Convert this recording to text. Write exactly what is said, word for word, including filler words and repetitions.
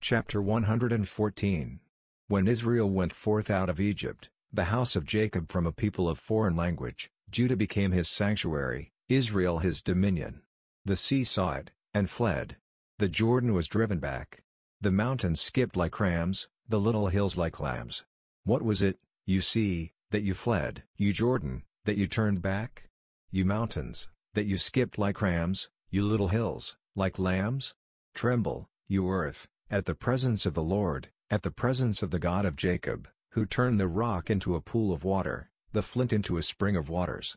Chapter one hundred fourteen. When Israel went forth out of Egypt, the house of Jacob from a people of foreign language, Judah became his sanctuary, Israel his dominion. The sea saw it, and fled. The Jordan was driven back. The mountains skipped like rams, the little hills like lambs. What was it, you sea, that you fled? You Jordan, that you turned back? You mountains, that you skipped like rams, you little hills, like lambs? Tremble, you earth, at the presence of the Lord, at the presence of the God of Jacob, who turned the rock into a pool of water, the flint into a spring of waters.